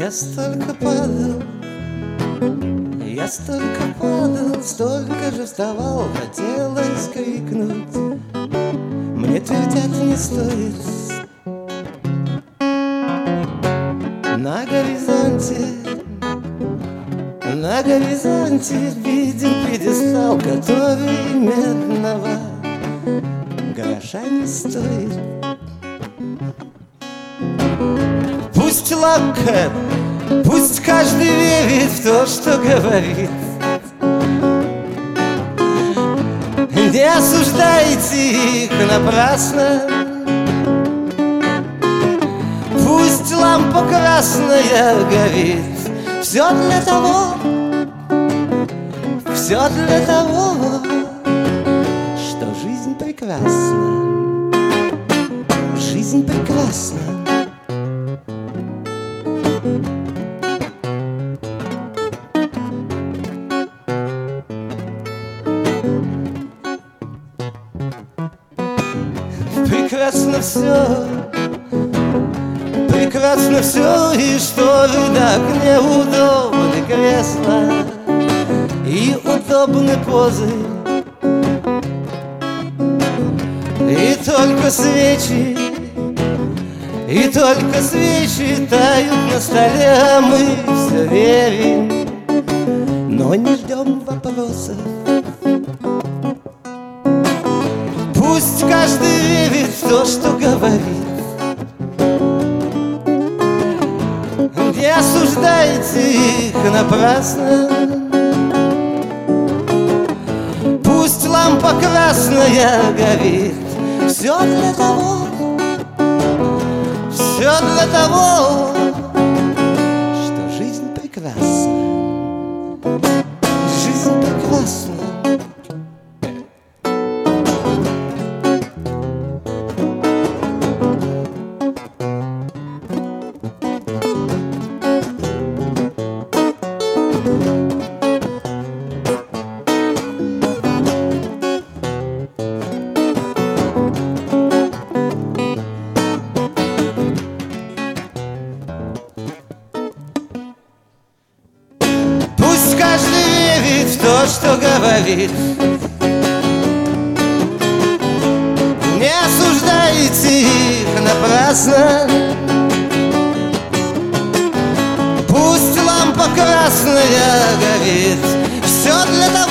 Я столько падал, я столько падал, столько же вставал, хотелось крикнуть. Мне твердят, не стоит. На горизонте виден пьедестал, который медного гроша не стоит. Пусть лапка, пусть каждый верит в то, что говорит. Не осуждайте их напрасно. Пусть лампа красная горит. Все для того, что жизнь прекрасна. Жизнь прекрасна. Прекрасно все, и шторы так неудобны кресла и удобны позы, и только свечи тают на столе, а мы все верим, но не ждем вопросов. Пусть каждый верит в то, что говорит. Не осуждайте их напрасно. Пусть лампа красная горит. Все для того, что жизнь прекрасна. Жизнь прекрасна. Пусть каждый верит в то, что говорит. Не осуждайте их напрасно. Пусть лампа красная горит. Все для того,